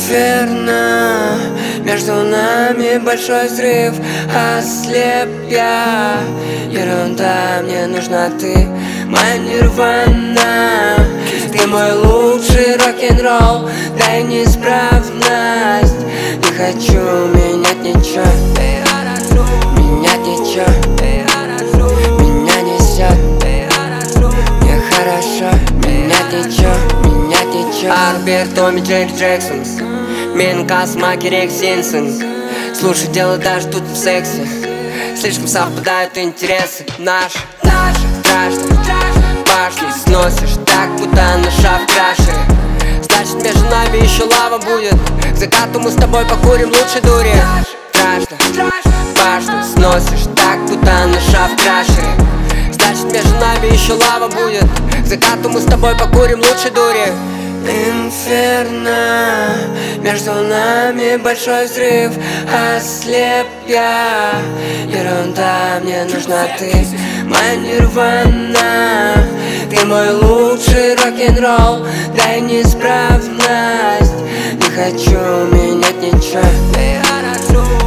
Инферно, между нами большой взрыв. Ослеп я, ерунда, мне нужна ты, моя нирвана. Ты мой лучший рок-н-ролл, дай неисправность. Не хочу менять ничего, менять ничего. Меня несет, мне хорошо. Менять ничего, менять ничего. Арбер, Томми, Джейк Джексон, Минка, Смаки, Рек Синсен. Слушай, дело даже тут в сексе. Слишком совпадают интересы наши. Страшно, башни сносишь так, будто на шаг краше. Значит, между нами еще лава будет. К закату мы с тобой покурим лучше дури. Страшно, башню сносишь так, будто на шаг краше. Значит, между нами еще лава будет. К закату мы с тобой покурим лучше дури. Инферно, между нами большой взрыв. Ослеп я, ерунда, мне нужна ты, моя нирвана. Ты мой лучший рок-н-ролл, дай неисправность. Не хочу менять ничего.